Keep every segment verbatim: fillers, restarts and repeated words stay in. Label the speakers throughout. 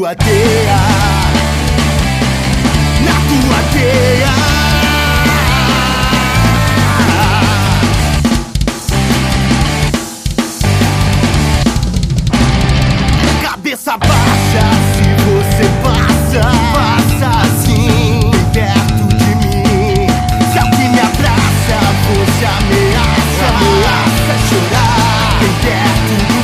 Speaker 1: tua teia, na tua teia. Cabeça baixa, se você passa, passa assim, perto de mim. Se alguém me abraça, você ameaça, ameaça chorar, bem perto do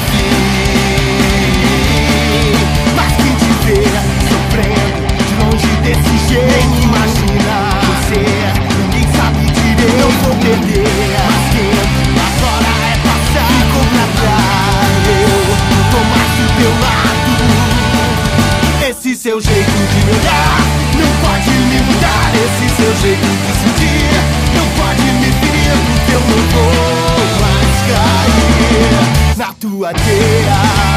Speaker 1: fim. Mas quem te vê sofrendo de longe desse jeito, nem imagina você, ninguém sabe direito. Não vou perder, mas quem agora é passar, ficou pra trás. Eu não tô mais do teu lado. Esse seu jeito de me olhar não pode me mudar. Esse seu jeito de sentir não pode me ferir, porque eu não vou mais cair na tua teia.